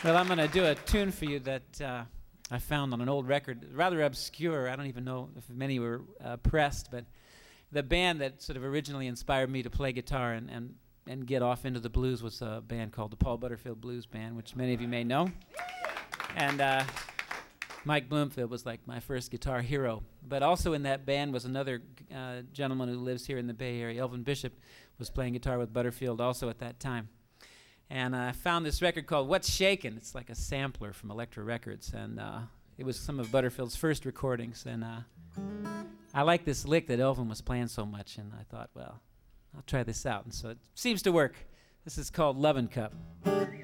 Well, I'm going to do a tune for you that I found on an old record, rather obscure. I don't even know if many were pressed, but the band that sort of originally inspired me to play guitar and get off into the blues was a band called the Paul Butterfield Blues Band, which many of you may know. And Mike Bloomfield was like my first guitar hero. But also in that band was another gentleman who lives here in the Bay Area. Elvin Bishop was playing guitar with Butterfield also at that time. And I found this record called What's Shakin'. It's like a sampler from Elektra Records. And it was some of Butterfield's first recordings. And I like this lick that Elvin was playing so much. And I thought, well, I'll try this out. And so it seems to work. This is called Lovin' Cup.